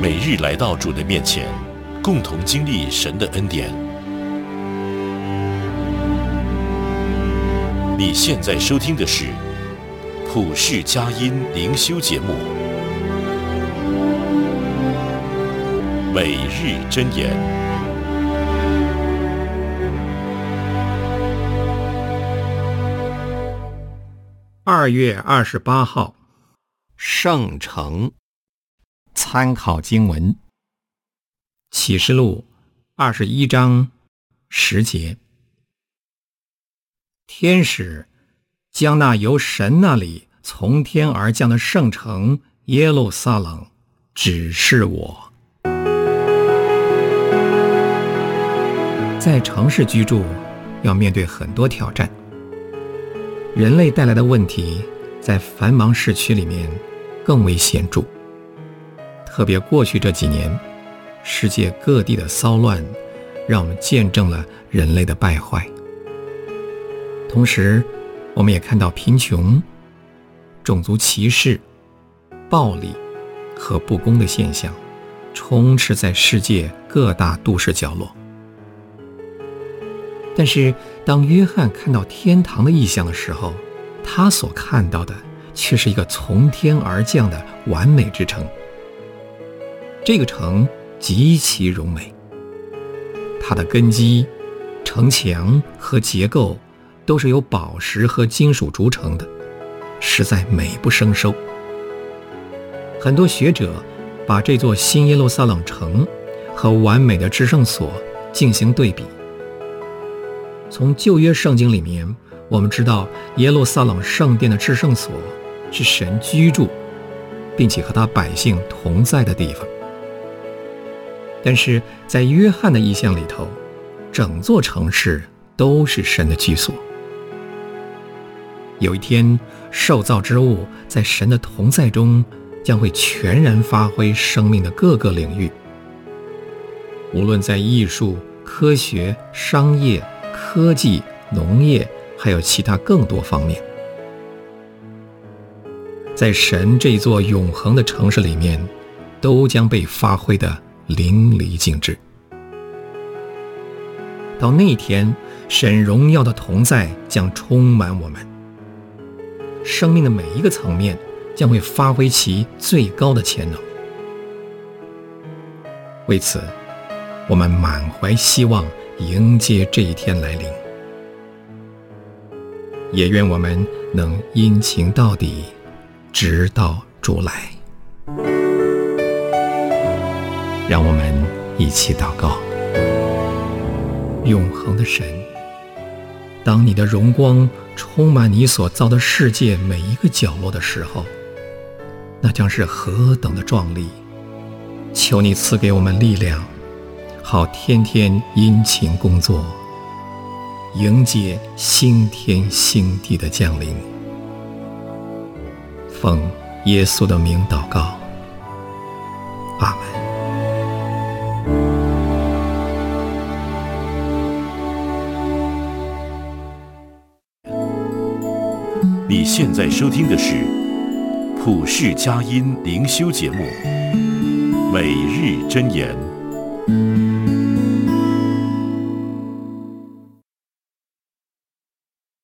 每日来到主的面前，共同经历神的恩典。你现在收听的是普世佳音灵修节目，每日箴言。 2月28号，圣城。参考经文：启示录21章10节。天使将那由神那里从天而降的圣城耶路撒冷指示我。在城市居住，要面对很多挑战。人类带来的问题，在繁忙市区里面更为显著。特别过去这几年，世界各地的骚乱，让我们见证了人类的败坏。同时，我们也看到贫穷、种族歧视、暴力和不公的现象，充斥在世界各大都市角落。但是，当约翰看到天堂的异象的时候，他所看到的却是一个从天而降的完美之城。这个城极其荣美，它的根基、城墙和结构都是由宝石和金属筑成的，实在美不胜收。很多学者把这座新耶路撒冷城和完美的至圣所进行对比。从旧约圣经里面，我们知道耶路撒冷圣殿的至圣所是神居住并且和他百姓同在的地方。但是在约翰的意象里头，整座城市都是神的居所。有一天，受造之物在神的同在中将会全然发挥生命的各个领域，无论在艺术、科学、商业、科技、农业，还有其他更多方面。在神这座永恒的城市里面，都将被发挥得淋漓尽致。到那天，神荣耀的同在将充满我们，生命的每一个层面将会发挥其最高的潜能。为此，我们满怀希望迎接这一天来临，也愿我们能殷勤到底，直到主来。让我们一起祷告。永恒的神，当你的荣光充满你所造的世界每一个角落的时候，那将是何等的壮丽！求你赐给我们力量，好天天殷勤工作，迎接新天新地的降临。奉耶稣的名祷告，阿们。 你现在收听的是普世佳音灵修节目，每日箴言。